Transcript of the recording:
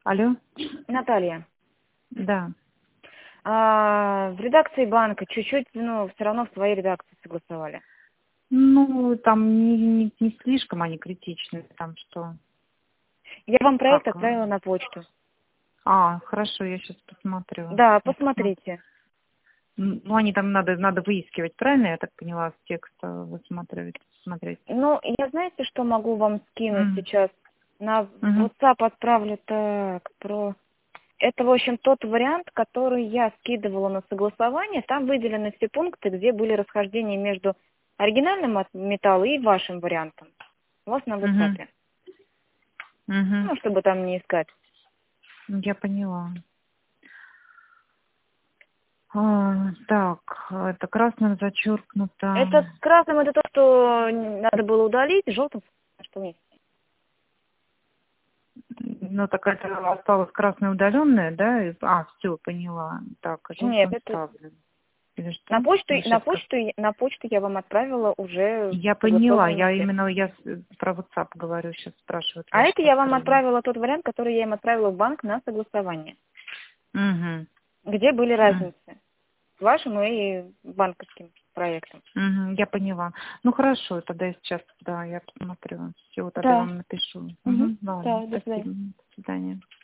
Алло? Наталья, Да. в редакции банка чуть-чуть, все равно в своей редакции согласовали. Ну, там не слишком они критичны, там что, Я вам проект как? отправила на почту. Хорошо, я сейчас посмотрю. Да, Я посмотрю. посмотрите. Ну, они там надо выискивать, правильно я так поняла, с текста высматривать, смотреть? Я знаете, что могу вам скинуть Мгм. сейчас? На Мгм. WhatsApp отправлю Это, в общем, тот вариант, который я скидывала на согласование. Там выделены все пункты, где были расхождения между оригинальным от металла и вашим вариантом. У вас на Мгм. WhatsApp. Мгм. Чтобы там не искать. Я поняла. Так, это красным зачеркнуто. Это с красным, это то, что надо было удалить, желтым, что нет. Ну, так это осталось красное удаленное, да? Все, поняла. Так, Нет, желтым это ставлю. Или на что? почту, Или на сейчас как? почту, на почту я вам отправила уже Я поняла, согласованный текст. я про WhatsApp говорю, сейчас спрашивают, А вы это что я вам открыли. отправила тот вариант, который я им отправила в банк на согласование, Угу, где были разницы с вашим и банковским проектом. я поняла. Ну хорошо, тогда я сейчас, да, я посмотрю. Все, тогда я Да. вам напишу. Мгм. Ладно, Да, до свидания. спасибо. До свидания.